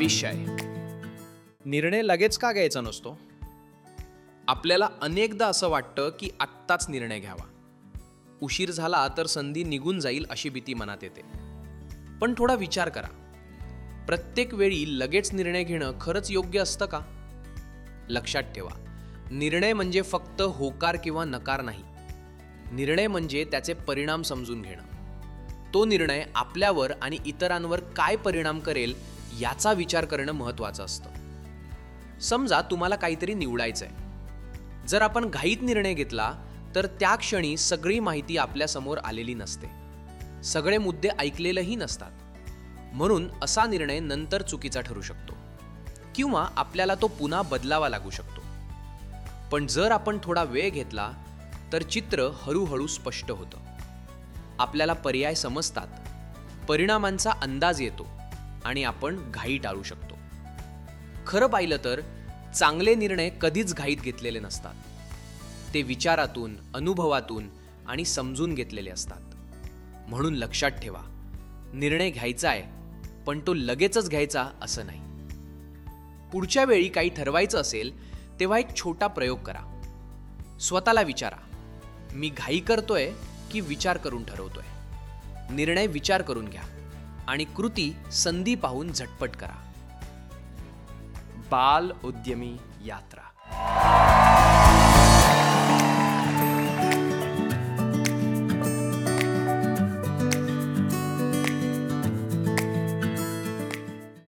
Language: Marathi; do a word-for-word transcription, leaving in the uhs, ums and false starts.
विषय निर्णय लगेच का घ्यायचा नसतो? आपल्याला अनेकदा असं वाटतं की आत्ताच निर्णय घ्यावा. उशीर झाला तर संधी निघून जाईल अशी भीती मनात येते. पण थोडा विचार करा, प्रत्येक वेळी लगेच निर्णय घेणं खरंच योग्य असतं का? लक्षात ठेवा, निर्णय म्हणजे फक्त होकार किंवा नकार नाही. निर्णय म्हणजे त्याचे परिणाम समजून घेणं. तो निर्णय आपल्यावर आणि इतरांवर काय परिणाम करेल याचा विचार करणं महत्त्वाचं असतं. समजा तुम्हाला काहीतरी निवडायचं आहे. जर आपण घाईत निर्णय घेतला तर त्या क्षणी सगळी माहिती आपल्यासमोर आलेली नसते, सगळे मुद्दे ऐकलेलेही नसतात. म्हणून असा निर्णय नंतर चुकीचा ठरू शकतो किंवा आपल्याला तो पुन्हा बदलावा लागू शकतो. पण जर आपण थोडा वेळ घेतला तर चित्र हळूहळू स्पष्ट होतं. आपल्याला पर्याय समजतात, परिणामांचा अंदाज येतो आणि आपण घाई टाळू शकतो. खरं पाहिलं तर चांगले निर्णय कधीच घाईत घेतलेले नसतात. ते विचारातून, अनुभवातून आणि समजून घेतलेले असतात. म्हणून लक्षात ठेवा, निर्णय घ्यायचा आहे, पण तो लगेचच घ्यायचा असं नाही. पुढच्या वेळी काही ठरवायचं असेल तेव्हा एक छोटा प्रयोग करा. स्वतःला विचारा, मी घाई करतोय की विचार करून ठरवतोय? निर्णय विचार करून घ्या आणि कृती संधी पाहून झटपट करा. बाल उद्यमी यात्रा.